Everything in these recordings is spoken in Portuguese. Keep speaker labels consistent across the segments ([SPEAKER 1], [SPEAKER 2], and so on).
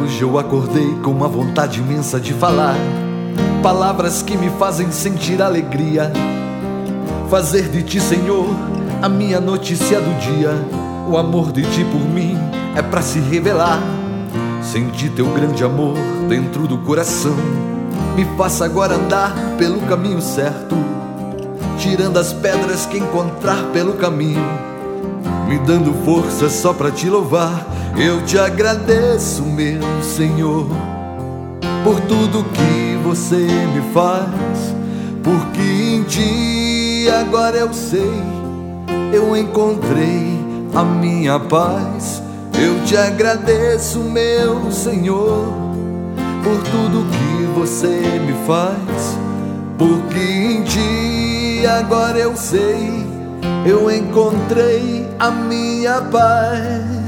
[SPEAKER 1] Hoje eu acordei com uma vontade imensa de falar palavras que me fazem sentir alegria. Fazer de ti, Senhor, a minha notícia do dia. O amor de ti por mim é pra se revelar. Senti teu grande amor dentro do coração. Me faça agora andar pelo caminho certo, tirando as pedras que encontrar pelo caminho, me dando força só pra te louvar. Eu te agradeço, meu Senhor, por tudo que você me faz, porque em ti agora eu sei, eu encontrei a minha paz. Eu te agradeço, meu Senhor, por tudo que você me faz, porque em ti agora eu sei, eu encontrei a minha paz.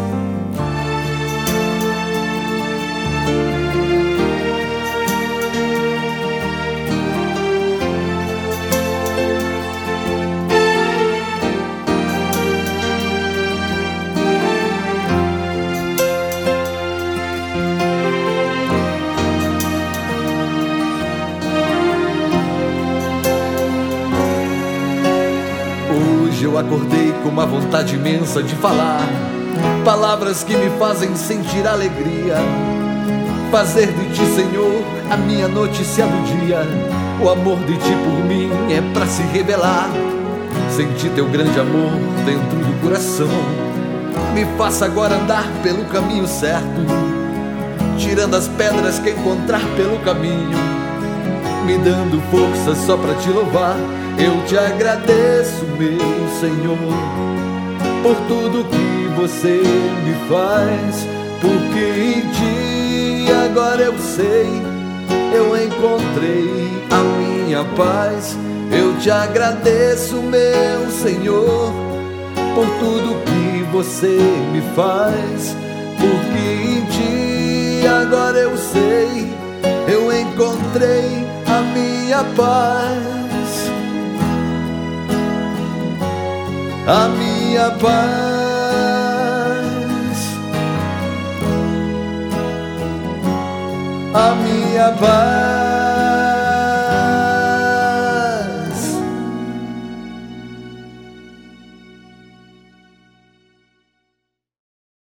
[SPEAKER 1] Hoje eu acordei com uma vontade imensa de falar palavras que me fazem sentir alegria. Fazer de ti, Senhor, a minha notícia do dia. O amor de ti por mim é pra se revelar. Senti teu grande amor dentro do coração. Me faça agora andar pelo caminho certo, tirando as pedras que encontrar pelo caminho, me dando força só pra te louvar. Eu te agradeço, meu Senhor, por tudo que você me faz, porque em ti agora eu sei, eu encontrei a minha paz. Eu te agradeço, meu Senhor, por tudo que você me faz, porque em ti agora eu sei, eu encontrei a minha paz. A minha paz, a minha paz.